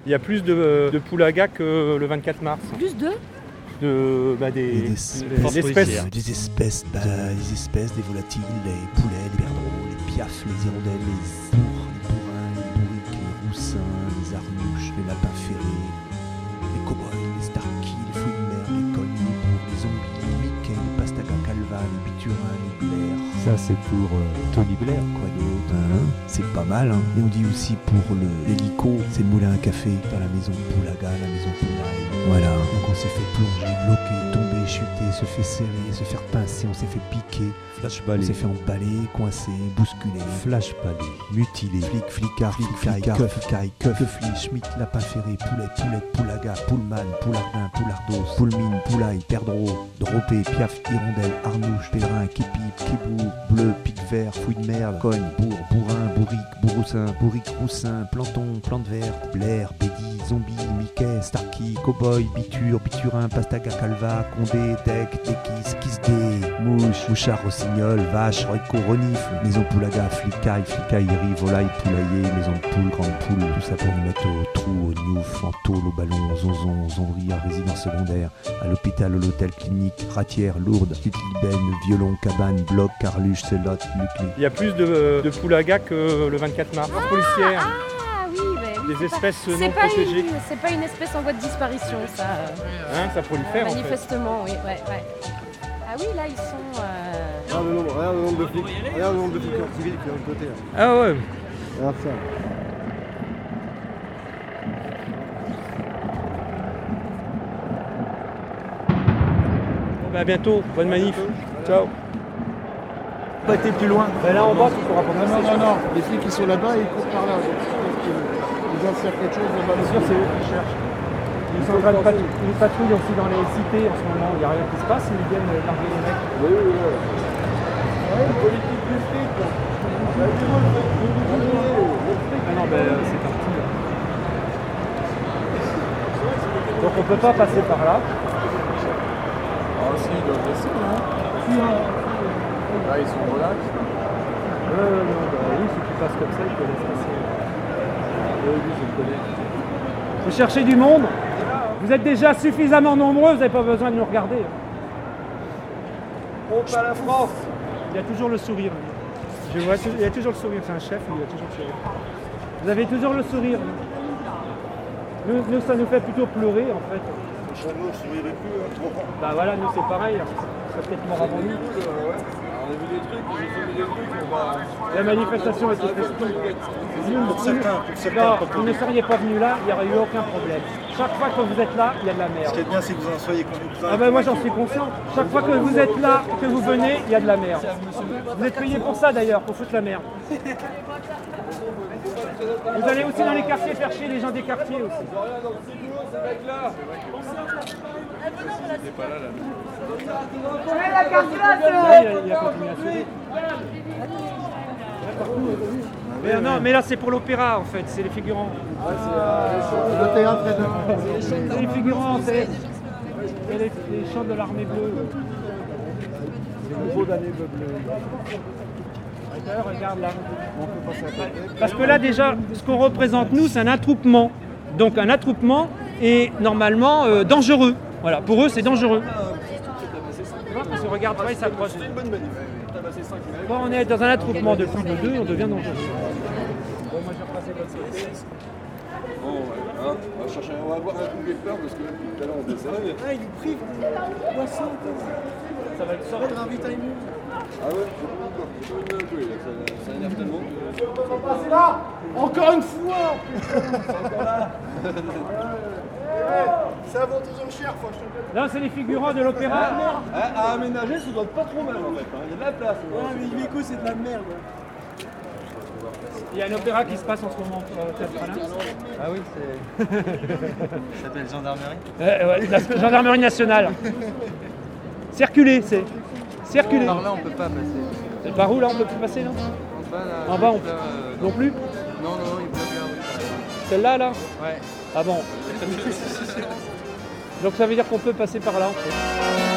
Il y a plus de poulagas que le 24 mars. Plus de des espèces, des volatiles, les poulets, les perdreaux, les piafs, les hirondelles, les bourgs, les bourrins, les bourriques, les roussins, les arnouches, les lapins ferrés, les cow-boys, les starkies, les fruits de mer, les cognes, les bourgs, les zombies, les mickey, les pastaga calva, les biturins, les blaires. Ça c'est pour Tony Blair. Quoi d'autre C'est pas mal, hein. Et on dit aussi pour l'hélico, c'est le moulin à café dans la maison Poulaga, la maison Poulaille. Voilà, donc on s'est fait plonger, bloquer, tomber, chuter, se fait serrer, se faire pincer, on s'est fait piquer, on s'est fait emballer, coincer, bousculer, Flash-balai. mutiler, flicard, keufli, schmitt, lapin ferré, poulette, poulaga, poulman, poulardin, poulardos, poulmine, poulaille, perdreau, dropé, piaf, hirondelle, arnouche, pèlerin, képi, kébou, bleu, pic vert, fouille de merde, cogne, bourg, bourrin, bourrique, bourroussin, bourrique, roussin, planton, plante verte, blaire, bédi, zombie, mickey, starky, cowboy, biture, biturin, pastaga calva, condé, deck, déquis, quisdé, mouche, mouchard, rossignol, vache, roico, renifle, maison poulaga, flicaille, riz, volaille, poulailler, maison de poule, grande poule, tout ça pour nous mettre au trou, au gnouf, en tôle, au ballon, aux zonzons, aux zombries, à résidence secondaire, à l'hôpital, à l'hôtel clinique, ratière, lourde, Liben, violon, cabane, bloc, carluche, celote, nuclé. Il y a plus de poulagas que le 24 mars. Policière. Des espèces non protégées. C'est pas une espèce en voie de disparition, ça. Ça prolifère manifestement, en fait. Oui. Ah oui, là, ils sont... Regarde le nombre de flics. Regarde le nombre de flics civils qui est de l'autre côté. Là. Ah ouais. Regarde ça. Bon, à bientôt, bonne manif. Ciao. Pas été plus loin. Là en bas, tu pourras pas passer. Non. Les flics qui sont là-bas, ils courent par là. Ils doivent faire quelque chose là-bas. Bien sûr, c'est eux qui cherchent. Ils sont en train de patrouiller aussi dans les cités en ce moment. Il n'y a rien qui se passe, ils viennent larguer les mecs. Oui. Ouais, politique du flic. Non, c'est parti. Là. Donc on peut pas passer par là. Ah si, ils doivent laisser, non? Là, ils sont relax. Oui, si tu passes comme ça, ils te laissent passer. Oui, je le connais. Vous cherchez du monde? Vous êtes déjà suffisamment nombreux, vous n'avez pas besoin de nous regarder. Pompe à la France. Il y a toujours le sourire. Il y a toujours le sourire, c'est un chef, il y a toujours le sourire. Vous avez toujours le sourire. Nous, ça nous fait plutôt pleurer en fait. Le chameau ne sourirait plus. Bah voilà, nous c'est pareil, on serait peut-être mort avant nous. On a vu des trucs, j'ai filmé des trucs. La manifestation était festive. Pour certains, Non, vous ne seriez pas venus là, il n'y aurait eu aucun problème. Chaque fois que vous êtes là, il y a de la Ce merde. qui est bien, c'est que vous en soyez convaincus. Ah ben moi j'en suis conscient. Chaque fois que vous êtes là, que vous venez, il y a de la merde. Vous êtes payés pour ça d'ailleurs, pour foutre la merde. Vous allez aussi dans les quartiers faire chier les gens des quartiers aussi. Il a continué à sauver. Mais là c'est pour l'opéra en fait, c'est les figurants. Le théâtre est devant. C'est les figurants, c'est les chants de l'armée bleue. C'est nouveau d'année bleue. Regarde là. Parce que là déjà, ce qu'on représente nous, c'est un attroupement. Donc un attroupement est normalement dangereux. Voilà, pour eux c'est dangereux. Tu vois, parce que regarde, ils s'approchent. Quand on est dans un attroupement de plus de deux, on devient dangereux. Bon, moi je vais repasser votre côté. Bon, on va chercher, on va avoir un coup de peur parce que tout à l'heure on faisait ça. Ah, il nous prive de boisson. Ça va être ça. De ravitaillement. Ah ouais, faut pas une couille, ça énerve tellement que... On va passer là. Encore une fois. Encore là. Ça vaut toujours cher, quoi. Là, c'est les figurants de l'opéra. À aménager, ça doit être pas trop mal en fait. Il y a de la place. Ouais, mais Iveco, c'est de la merde. Il y a un opéra qui se passe en ce moment. Ah oui, c'est. Ça s'appelle gendarmerie. Ouais, la gendarmerie nationale. Circuler, c'est. Circuler. Par là, on peut pas passer. Par où là, on peut plus passer là? En bas, là. En bas, non. Non plus? Non, il bloque là. Celle-là, là? Ouais. Ah bon. Donc ça veut dire qu'on peut passer par là en fait.